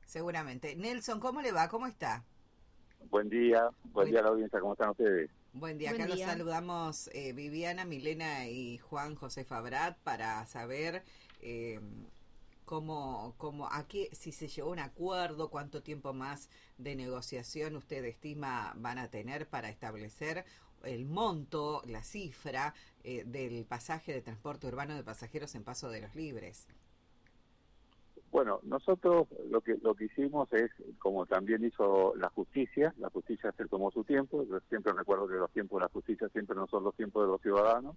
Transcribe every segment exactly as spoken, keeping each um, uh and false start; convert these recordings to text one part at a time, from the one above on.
seguramente. Nelson, ¿cómo le va? ¿Cómo está? Buen día, buen Buen, día a la audiencia, ¿cómo están ustedes? buen día. Buen Acá los día. saludamos eh, Viviana, Milena y Juan José Fabrat para saber eh, cómo, cómo, a qué, si se llegó a un acuerdo, cuánto tiempo más de negociación usted estima van a tener para establecer el monto, la cifra eh, del pasaje de transporte urbano de pasajeros en Paso de los Libres. Bueno, nosotros lo que lo que hicimos es, como también hizo la justicia, la justicia se tomó su tiempo, yo siempre recuerdo que los tiempos de la justicia siempre no son los tiempos de los ciudadanos,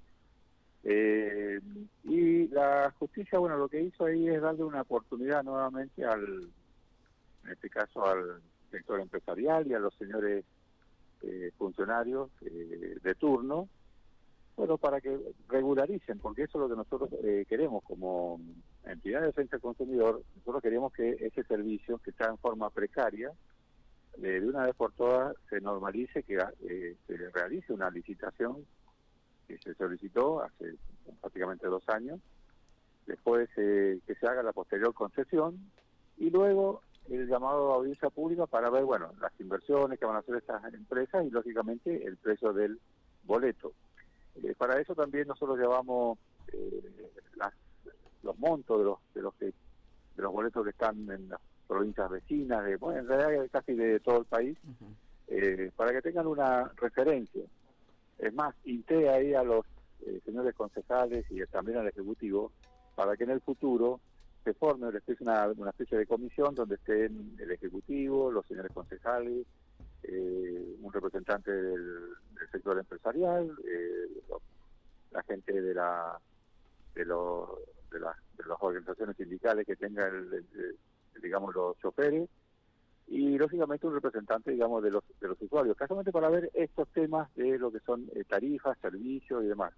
eh, y la justicia, bueno, lo que hizo ahí es darle una oportunidad nuevamente al, en este caso al sector empresarial y a los señores eh, funcionarios eh, de turno, bueno, para que regularicen, porque eso es lo que nosotros eh, queremos como entidad de defensa del consumidor. Nosotros queremos que ese servicio, que está en forma precaria, eh, de una vez por todas se normalice, que eh, se realice una licitación que se solicitó hace prácticamente dos años, después eh, que se haga la posterior concesión y luego el llamado a audiencia pública para ver, bueno, las inversiones que van a hacer estas empresas y lógicamente el precio del boleto. Eh, para eso también nosotros llevamos eh, las, los montos de los de los que, de los boletos que están en las provincias vecinas, de, bueno, en realidad casi de todo el país, Uh-huh. eh, para que tengan una referencia. Es más, inté ahí a los eh, señores concejales y también al Ejecutivo para que en el futuro se forme una especie, una, una especie de comisión donde estén el Ejecutivo, los señores concejales, eh, un representante del, del sector empresarial, eh, la gente de la de, lo, de, la, de las organizaciones sindicales que tengan, el, el, el, digamos, los choferes, y lógicamente un representante, digamos, de los de los usuarios, casualmente para ver estos temas de lo que son eh, tarifas, servicios y demás,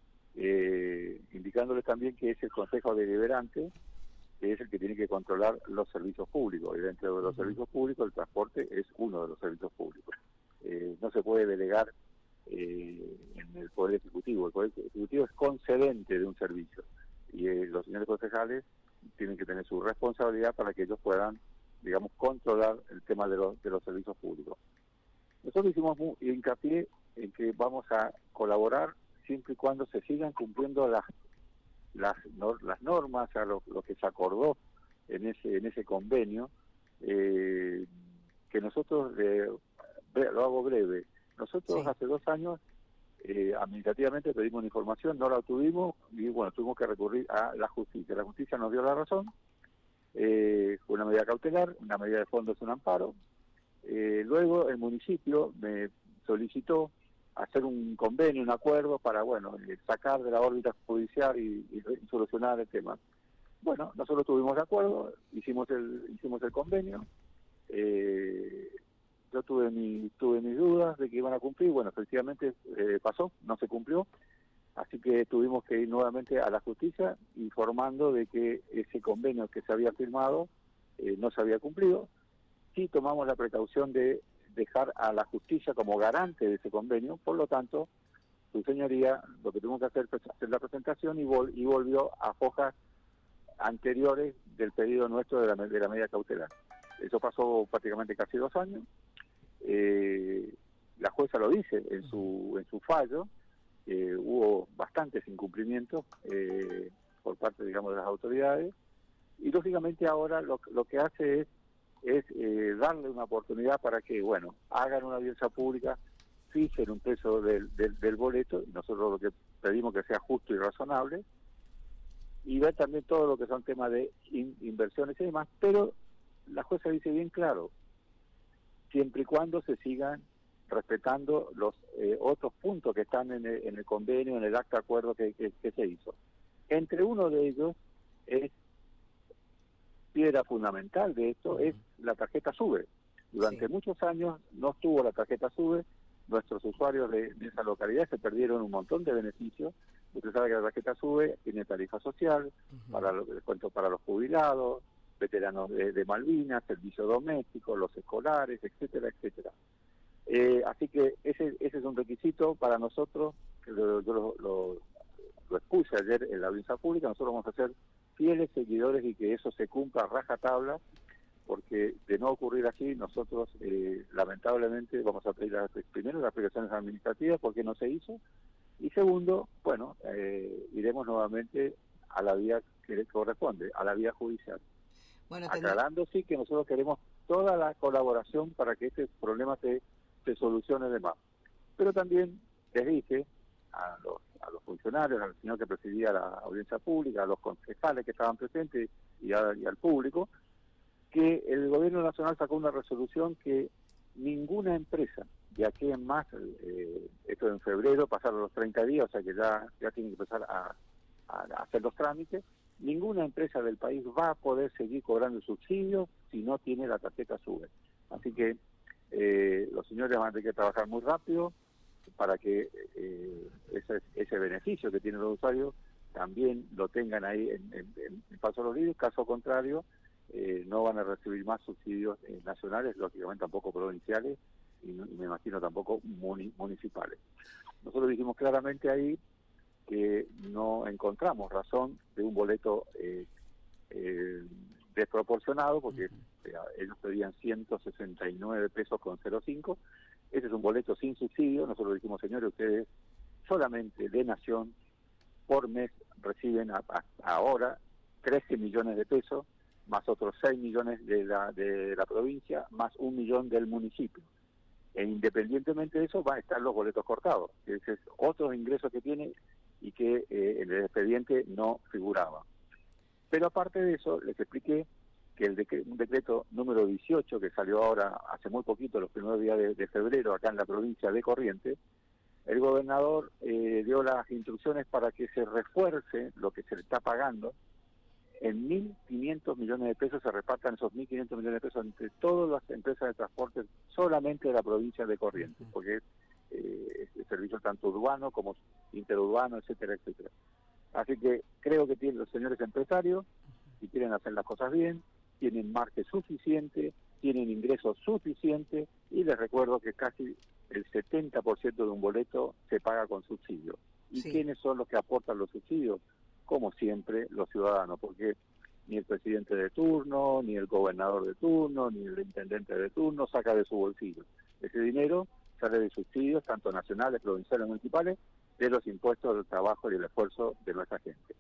eh, indicándoles también que es el Consejo Deliberante, que es el que tiene que controlar los servicios públicos, y dentro de los Uh-huh. servicios públicos el transporte es uno de los servicios públicos. Eh, no se puede delegar eh, en el Poder Ejecutivo. El Poder Ejecutivo es concedente de un servicio, y eh, los señores concejales tienen que tener su responsabilidad para que ellos puedan, digamos, controlar el tema de los, de los servicios públicos. Nosotros hicimos muy hincapié en que vamos a colaborar siempre y cuando se sigan cumpliendo las las, no, las normas, o sea, lo, lo que se acordó en ese en ese convenio, eh, que nosotros, eh, lo hago breve, nosotros Sí. hace dos años eh, administrativamente pedimos una información, no la obtuvimos y bueno, tuvimos que recurrir a la justicia. La justicia nos dio la razón, eh, fue una medida cautelar, una medida de fondo es un amparo. Eh, luego el municipio me solicitó hacer un convenio, un acuerdo para, bueno, eh, sacar de la órbita judicial y, y, y solucionar el tema. Bueno, nosotros tuvimos de acuerdo, hicimos el hicimos el convenio, eh, yo tuve mi, tuve mis dudas de que iban a cumplir, bueno, efectivamente eh, pasó, no se cumplió, así que tuvimos que ir nuevamente a la justicia informando de que ese convenio que se había firmado eh, no se había cumplido. Sí tomamos la precaución de dejar a la justicia como garante de ese convenio, por lo tanto, su señoría lo que tuvimos que hacer fue hacer la presentación y, vol y volvió a hojas anteriores del pedido nuestro de la, de la medida cautelar. Eso pasó prácticamente casi dos años. Eh, la jueza lo dice en su en su fallo, eh, hubo bastantes incumplimientos eh, por parte, digamos, de las autoridades, y lógicamente ahora lo, lo que hace es es eh, darle una oportunidad para que, bueno, hagan una audiencia pública, fijen un precio del, del, del boleto, y nosotros lo que pedimos que sea justo y razonable, y ver también todo lo que son temas de in, inversiones y demás, pero la jueza dice bien claro, siempre y cuando se sigan respetando los eh, otros puntos que están en el, en el convenio, en el acta de acuerdo que, que, que se hizo. Entre uno de ellos es piedra fundamental de esto, es la tarjeta SUBE. Durante Sí. muchos años no estuvo la tarjeta SUBE, nuestros usuarios de, de esa localidad se perdieron un montón de beneficios. Usted sabe que la tarjeta SUBE tiene tarifa social, Uh-huh. para los, descuento para los jubilados, veteranos de, de Malvinas, servicio doméstico, los escolares, etcétera, etcétera. Eh, así que ese ese es un requisito para nosotros, que lo, yo lo, lo, lo expuse ayer en la audiencia pública. Nosotros vamos a ser fieles seguidores y que eso se cumpla a rajatabla, porque de no ocurrir así, nosotros eh, lamentablemente vamos a pedir las, primero las explicaciones administrativas porque no se hizo, y segundo, bueno, eh, iremos nuevamente a la vía que corresponde, a la vía judicial. Bueno, aclarando sí que nosotros queremos toda la colaboración para que este problema se, se solucione de más. Pero también les dije a los, a los funcionarios, al señor que presidía la audiencia pública, a los concejales que estaban presentes y, a, y al público, que el gobierno nacional sacó una resolución que ninguna empresa, de aquí en más, eh, esto en febrero, pasaron los treinta días, o sea que ya, ya tienen que empezar a, a, a hacer los trámites, ninguna empresa del país va a poder seguir cobrando subsidios si no tiene la tarjeta SUBE. Así que eh, los señores van a tener que trabajar muy rápido para que eh, ese, ese beneficio que tienen los usuarios también lo tengan ahí en, en, en paso a los libros. Caso contrario, eh, no van a recibir más subsidios eh, nacionales, lógicamente tampoco provinciales, y, no, y me imagino tampoco muni, municipales. Nosotros dijimos claramente ahí que no encontramos razón de un boleto eh, eh, desproporcionado, porque uh-huh. eh, ellos pedían ciento sesenta y nueve pesos con cero cinco. Ese es un boleto sin subsidio. Nosotros dijimos, señores, ustedes solamente de Nación por mes reciben a, a, ahora trece millones de pesos, más otros seis millones de la, de la provincia, más un millón del municipio. E independientemente de eso, van a estar los boletos cortados. Ese es otro ingreso que tiene y que eh, en el expediente no figuraba. Pero aparte de eso, les expliqué que el decreto, un decreto número dieciocho que salió ahora hace muy poquito, los primeros días de, de febrero, acá en la provincia de Corrientes, el gobernador eh, dio las instrucciones para que se refuerce lo que se le está pagando. En mil quinientos millones de pesos se repartan esos mil quinientos millones de pesos entre todas las empresas de transporte solamente de la provincia de Corrientes, porque eh, es servicio tanto urbano como interurbano, etcétera, etcétera. Así que creo que tienen los señores empresarios, si quieren hacer las cosas bien, tienen margen suficiente, tienen ingresos suficientes, y les recuerdo que casi el setenta por ciento de un boleto se paga con subsidio. ¿Y sí. quiénes son los que aportan los subsidios? Como siempre, los ciudadanos, porque ni el presidente de turno, ni el gobernador de turno, ni el intendente de turno saca de su bolsillo. Ese dinero sale de subsidios, tanto nacionales, provinciales, municipales, de los impuestos del trabajo y el esfuerzo de nuestra gente.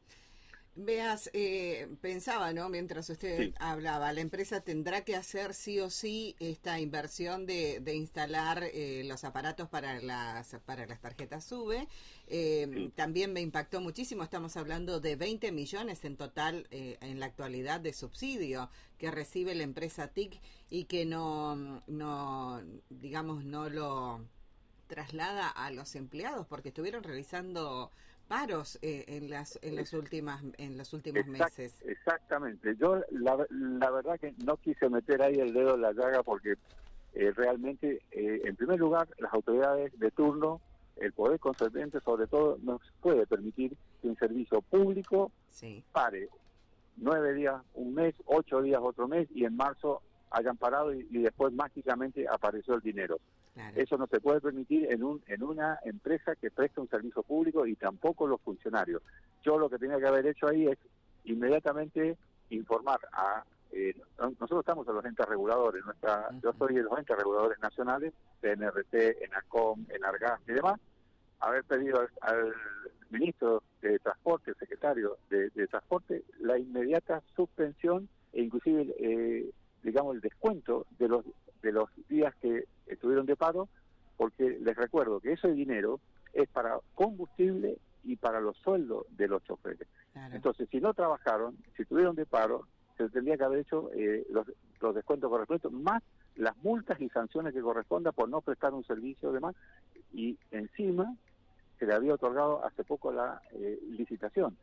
Veas, eh, pensaba, ¿no? Mientras usted sí. hablaba, la empresa tendrá que hacer sí o sí esta inversión de, de instalar eh, los aparatos para las para las tarjetas SUBE. Eh, sí. También me impactó muchísimo, estamos hablando de veinte millones en total eh, en la actualidad de subsidio que recibe la empresa T I C y que no, no digamos, no lo traslada a los empleados porque estuvieron realizando paros eh, en las en las últimas en los últimos Exact, meses. Exactamente. Yo la, la verdad que no quise meter ahí el dedo en la llaga porque eh, realmente, eh, en primer lugar, las autoridades de turno, el poder concedente sobre todo, nos puede permitir que un servicio público sí. pare nueve días, un mes, ocho días, otro mes, y en marzo hayan parado y, y después mágicamente apareció el dinero. Claro. Eso no se puede permitir en un en una empresa que presta un servicio público y tampoco los funcionarios. Yo lo que tenía que haber hecho ahí es inmediatamente informar a... Eh, nosotros estamos en los entes reguladores, nuestra uh-huh. yo soy de los entes reguladores nacionales, C N R T, ENACOM, ENARGAS y demás, haber pedido al, al ministro de Transporte, el secretario de, de Transporte, la inmediata suspensión e inclusive, eh, digamos, el descuento de los de los días que estuvieron de paro, porque les recuerdo que ese dinero es para combustible y para los sueldos de los choferes. Claro. Entonces, si no trabajaron, si estuvieron de paro, se tendría que haber hecho eh, los, los descuentos correspondientes, más las multas y sanciones que correspondan por no prestar un servicio demás, y encima se le había otorgado hace poco la eh, licitación.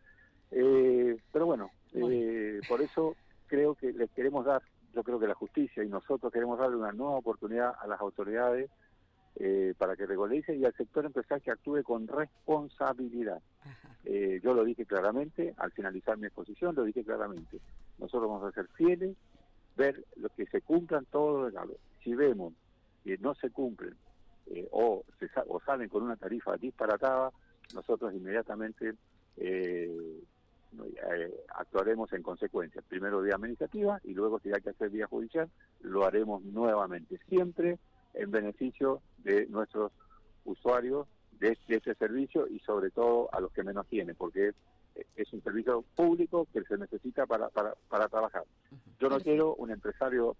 Eh, pero bueno, eh, por eso creo que les queremos dar, yo creo que la justicia y nosotros queremos darle una nueva oportunidad a las autoridades eh, para que regularicen y al sector empresarial que actúe con responsabilidad. Eh, yo lo dije claramente, al finalizar mi exposición lo dije claramente. Nosotros vamos a ser fieles, ver lo que se cumplan todos los legales. Si vemos que no se cumplen eh, o, se, o salen con una tarifa disparatada, nosotros inmediatamente... Eh, eh, actuaremos en consecuencia. Primero vía administrativa y luego si hay que hacer vía judicial, lo haremos nuevamente, siempre en beneficio de nuestros usuarios de, de ese servicio y sobre todo a los que menos tienen, porque es, es un servicio público que se necesita para, para, para trabajar. Yo no quiero un empresario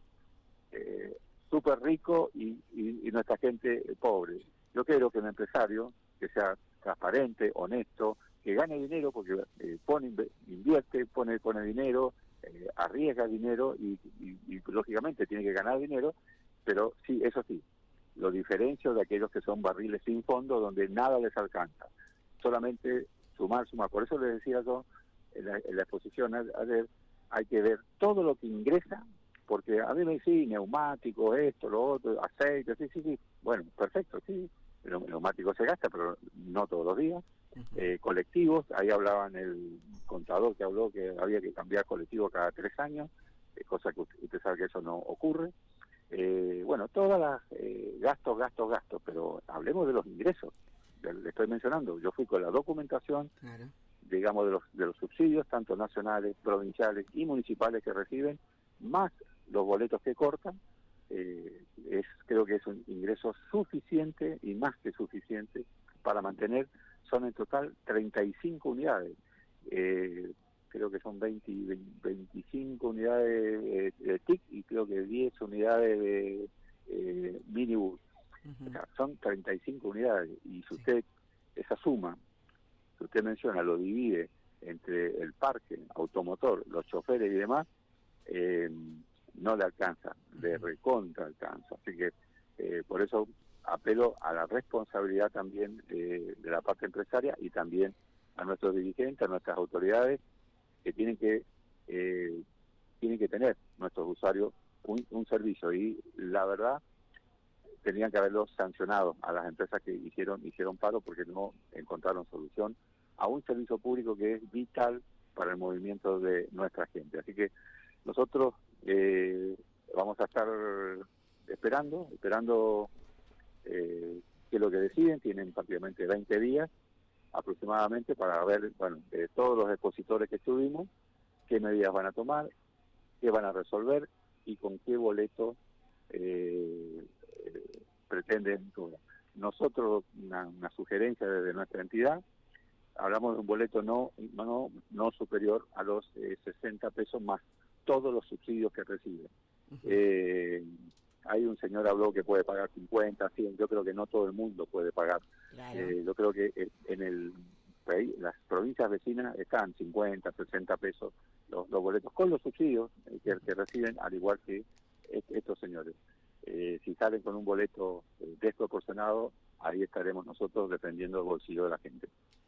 eh, súper rico y, y, y nuestra gente pobre. Yo quiero que un empresario que sea transparente, honesto, que gane dinero porque eh, pone, invierte, pone, pone dinero, eh, arriesga dinero y, y, y lógicamente tiene que ganar dinero, pero sí, eso sí, lo diferencio de aquellos que son barriles sin fondo donde nada les alcanza, solamente sumar, sumar. Por eso les decía yo en la, en la exposición ayer, hay que ver todo lo que ingresa, porque a mí me dicen neumáticos, esto, lo otro, aceite, sí, sí, sí, bueno, perfecto, sí, el neumático se gasta, pero no todos los días. Eh, colectivos, ahí hablaban el contador que habló que había que cambiar colectivo cada tres años, eh, cosa que usted, usted sabe que eso no ocurre. Eh, bueno, todas las eh, gastos, gastos, gastos, pero hablemos de los ingresos. Le estoy mencionando, yo fui con la documentación, claro, digamos, de los, de los subsidios, tanto nacionales, provinciales y municipales que reciben, más los boletos que cortan. Eh, es creo que es un ingreso suficiente y más que suficiente para mantener. Son en total treinta y cinco unidades, eh, creo que son veinte, veinticinco unidades de, de T I C y creo que diez unidades de eh, minibús. Uh-huh. O sea, son treinta y cinco unidades y si usted esa suma que usted menciona lo divide entre el parque automotor, los choferes y demás, eh, no le alcanza, le recontra alcanza. Así que eh, por eso apelo a la responsabilidad también eh, de la parte empresaria y también a nuestros dirigentes, a nuestras autoridades que tienen que eh, tienen que tener nuestros usuarios un, un servicio y la verdad tenían que haberlo sancionado a las empresas que hicieron hicieron paro porque no encontraron solución a un servicio público que es vital para el movimiento de nuestra gente. Así que nosotros eh, vamos a estar esperando, esperando eh, qué es lo que deciden. Tienen prácticamente veinte días aproximadamente para ver, bueno, de todos los expositores que estuvimos, qué medidas van a tomar, qué van a resolver y con qué boleto eh, eh, pretenden. Nosotros, una, una sugerencia desde nuestra entidad, hablamos de un boleto no no no superior a los eh, sesenta pesos más todos los subsidios que reciben. Uh-huh. Eh, hay un señor habló que puede pagar cincuenta, cien, yo creo que no todo el mundo puede pagar. Claro. Eh, yo creo que en el país, las provincias vecinas están cincuenta, sesenta pesos los, los boletos con los subsidios eh, que, que reciben, al igual que estos señores. Eh, si salen con un boleto eh, desproporcionado, ahí estaremos nosotros defendiendo el bolsillo de la gente.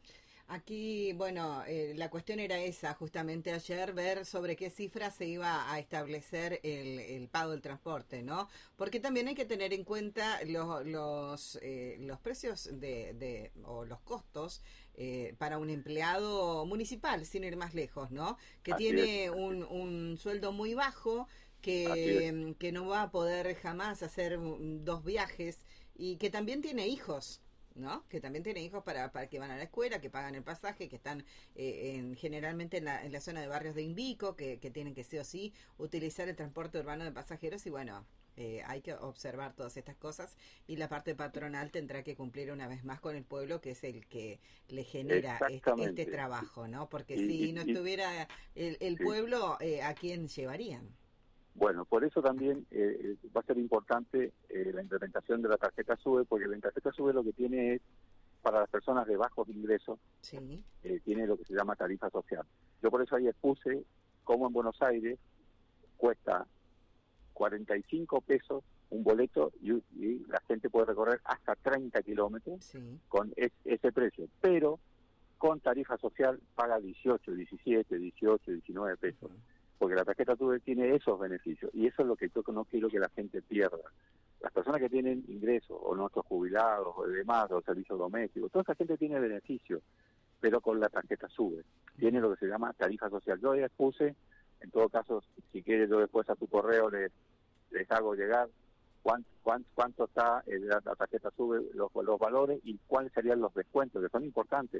Aquí, bueno, eh, la cuestión era esa, justamente ayer, ver sobre qué cifra se iba a establecer el, el pago del transporte, ¿no? Porque también hay que tener en cuenta los los, eh, los precios de, de o los costos eh, para un empleado municipal, sin ir más lejos, ¿no? Que Así tiene un, un sueldo muy bajo, que, que no va a poder jamás hacer dos viajes y que también tiene hijos, ¿no? Que también tiene hijos para, para que van a la escuela, que pagan el pasaje, que están eh, en, generalmente en la, en la zona de barrios de Invico, que, que tienen que sí o sí utilizar el transporte urbano de pasajeros y bueno, eh, hay que observar todas estas cosas y la parte patronal tendrá que cumplir una vez más con el pueblo, que es el que le genera este, este trabajo, ¿no? Porque y, si y, no estuviera el, el sí. pueblo, eh, ¿a quién llevarían? Bueno, por eso también eh, va a ser importante eh, la implementación de la tarjeta SUBE, porque la tarjeta SUBE lo que tiene es, para las personas de bajos ingresos, sí. eh, tiene lo que se llama tarifa social. Yo por eso ahí expuse cómo en Buenos Aires cuesta cuarenta y cinco pesos un boleto y, y la gente puede recorrer hasta treinta kilómetros sí. con es, ese precio, pero con tarifa social paga dieciocho, diecisiete, dieciocho, diecinueve pesos. Uh-huh. Porque la tarjeta SUBE tiene esos beneficios y eso es lo que yo no quiero que la gente pierda. Las personas que tienen ingresos o nuestros jubilados o demás, o servicios domésticos, toda esa gente tiene beneficios, pero con la tarjeta SUBE. Tiene lo que se llama tarifa social. Yo ya expuse, en todo caso, si quieres yo después a tu correo les, les hago llegar cuánto, cuánto, cuánto está la, la tarjeta SUBE, los, los valores y cuáles serían los descuentos, que son importantes.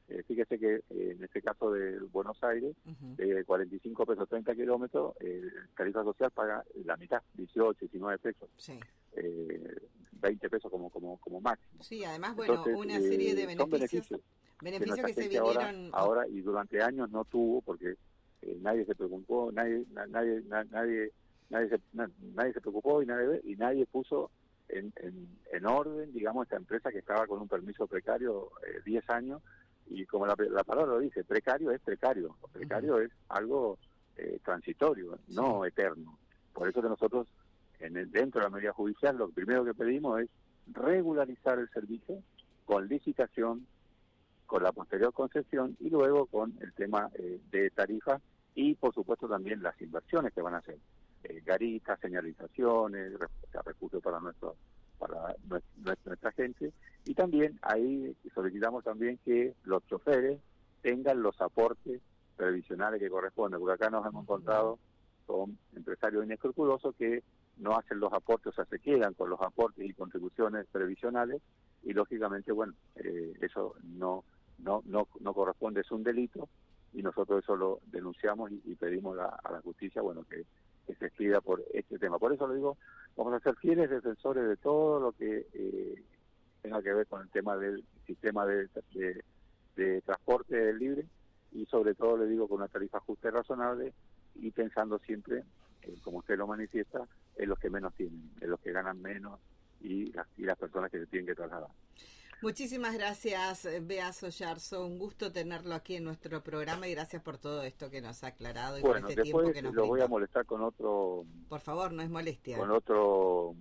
Eh, fíjese que eh, en este caso de Buenos Aires, uh-huh. de cuarenta y cinco pesos treinta kilómetros, eh, tarifa social paga la mitad, dieciocho, diecinueve pesos. Sí. Eh, veinte pesos como como como máximo. Sí, además, bueno, Entonces, una serie de eh, beneficios, son beneficios, beneficios que, que se vinieron ahora, ahora y durante años no tuvo, porque eh, nadie se preocupó, nadie nadie nadie nadie se, nadie se preocupó y nadie y nadie puso en, en, en orden, digamos, esta empresa que estaba con un permiso precario eh, diez años, y como la, la palabra lo dice, precario es precario, precario uh-huh. es algo eh, transitorio, sí. no eterno. Por eso que nosotros, en el, dentro de la medida judicial, lo primero que pedimos es regularizar el servicio con licitación, con la posterior concesión y luego con el tema eh, de tarifas y, por supuesto, también las inversiones que van a hacer. Eh, garitas, señalizaciones, recursos para nuestro, para nuestra, nuestra gente, y también ahí solicitamos también que los choferes tengan los aportes previsionales que corresponden, porque acá nos hemos encontrado con empresarios inescrupulosos que no hacen los aportes, o sea, se quedan con los aportes y contribuciones previsionales, y lógicamente, bueno, eh, eso no, no, no, no corresponde, es un delito, y nosotros eso lo denunciamos y, y pedimos la, a la justicia, bueno, que que se expida por este tema. Por eso lo digo, vamos a ser fieles defensores de todo lo que eh, tenga que ver con el tema del sistema de, de, de transporte libre, y sobre todo, le digo, con una tarifa justa y razonable, y pensando siempre, eh, como usted lo manifiesta, en los que menos tienen, en los que ganan menos y las, y las personas que se tienen que trasladar. Muchísimas gracias, Bea Soyarzo. Un gusto tenerlo aquí en nuestro programa y gracias por todo esto que nos ha aclarado y bueno, por este tiempo que nos lo brindó. Voy a molestar con otro... Por favor, no es molestia. Con otro...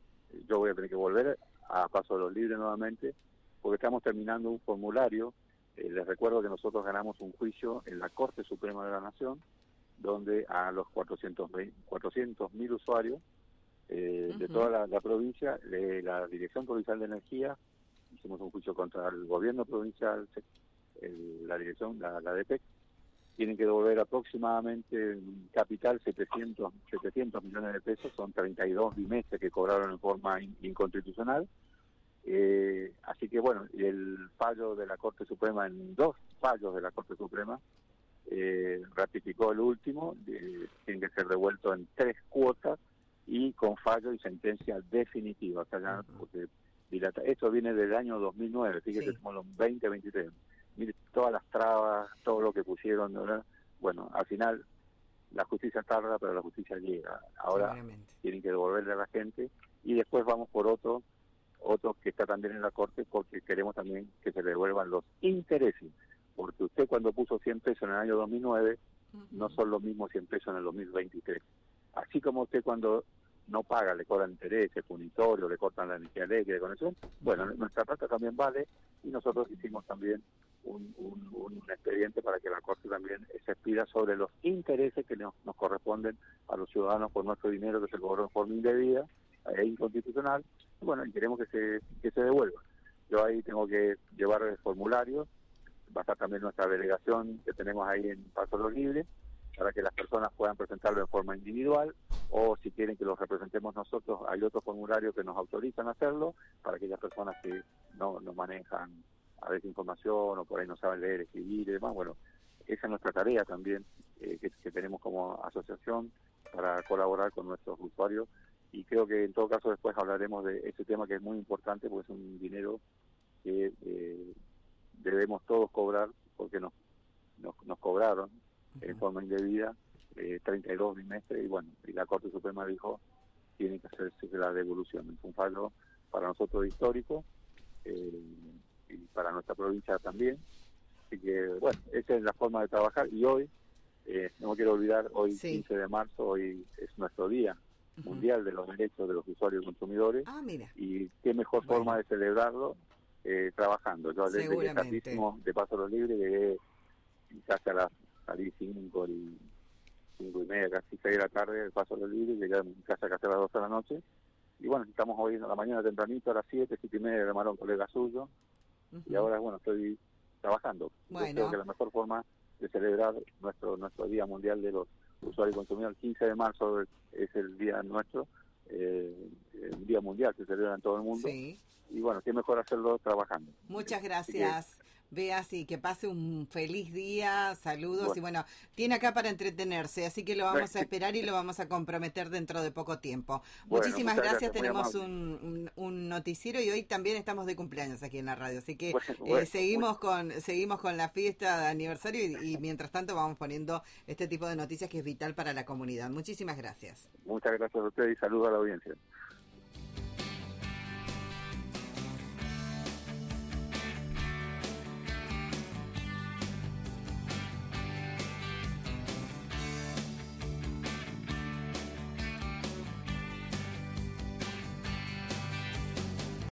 Yo voy a tener que volver a Paso de los Libres nuevamente, porque estamos terminando un formulario. Eh, les recuerdo que nosotros ganamos un juicio en la Corte Suprema de la Nación, donde a los cuatrocientos mil usuarios eh, uh-huh. de toda la, la provincia, de la Dirección Provincial de Energía, hicimos un juicio contra el gobierno provincial, el, la dirección, la, la D P E C, tienen que devolver aproximadamente en capital setecientos millones de pesos, son treinta y dos bimestres que cobraron en forma in, inconstitucional. Eh, así que bueno, el fallo de la Corte Suprema, en dos fallos de la Corte Suprema, eh, ratificó el último, de, tiene que ser devuelto en tres cuotas y con fallo y sentencia definitiva. O sea, ya, porque dilata, esto viene del año dos mil nueve, fíjate, sí. Somos los veinte veintitrés. Mire, todas las trabas, todo lo que pusieron, ¿verdad? Bueno, al final la justicia tarda, pero la justicia llega. Ahora tienen que devolverle a la gente y después vamos por otro, otro que está también en la Corte, porque queremos también que se le devuelvan los intereses, porque usted cuando puso cien pesos en el año dos mil nueve, uh-huh. no son los mismos cien pesos en el dos mil veintitrés. Así como usted cuando no paga, le cobran intereses, punitorio, le cortan la energía eléctrica, conexión, bueno, nuestra plata también vale, y nosotros hicimos también un, un, un expediente para que la Corte también se expida sobre los intereses que nos, nos corresponden a los ciudadanos por nuestro dinero que se cobró en forma indebida e inconstitucional, y bueno, y queremos que se, que se devuelva. Yo ahí tengo que llevar el formulario, va a estar también nuestra delegación que tenemos ahí en Paso de los Libres, para que las personas puedan presentarlo en forma individual, o si quieren que los representemos nosotros, hay otros formularios que nos autorizan a hacerlo, para aquellas personas que no, no manejan a veces información, o por ahí no saben leer, escribir y demás. Bueno, esa es nuestra tarea también, eh, que, que tenemos como asociación para colaborar con nuestros usuarios, y creo que en todo caso después hablaremos de ese tema que es muy importante, porque es un dinero que eh, debemos todos cobrar, porque nos, nos, nos cobraron en forma indebida, eh, treinta y dos bimestres, y bueno, y la Corte Suprema dijo tiene que hacerse la devolución. Es un fallo para nosotros histórico, eh, y para nuestra provincia también. Así que, bueno, esa es la forma de trabajar, y hoy, eh, no quiero olvidar, hoy sí. quince de marzo, hoy es nuestro día uh-huh. mundial de los derechos de los usuarios y consumidores, ah, mira. y qué mejor bueno. forma de celebrarlo eh, trabajando. Yo desde que tardísimo de Paso a los Libres llegué casi a las salí cinco y cinco y media, casi seis de la tarde, el Paso de los Libres, llegué a mi casa casi a las doce de la noche, y bueno, estamos hoy en la mañana tempranito, a las siete, siete y media, llamaron a un colega suyo, uh-huh. y ahora, bueno, estoy trabajando. Bueno. Yo creo que la mejor forma de celebrar nuestro nuestro Día Mundial de los Usuarios y Consumidores, el quince de marzo es el día nuestro, eh, el Día Mundial que se celebra en todo el mundo, sí. y bueno, qué mejor hacerlo trabajando. Muchas gracias. veas y que pase un feliz día, saludos Bueno. y bueno, tiene acá para entretenerse, así que lo vamos a esperar y lo vamos a comprometer dentro de poco tiempo. Bueno, Muchísimas muchas gracias, gracias, muy tenemos amable. un, un, un noticiero y hoy también estamos de cumpleaños aquí en la radio, así que Bueno, eh, bueno, seguimos con seguimos con la fiesta de aniversario y, y mientras tanto vamos poniendo este tipo de noticias que es vital para la comunidad. Muchísimas gracias. Muchas gracias a usted y saludos a la audiencia.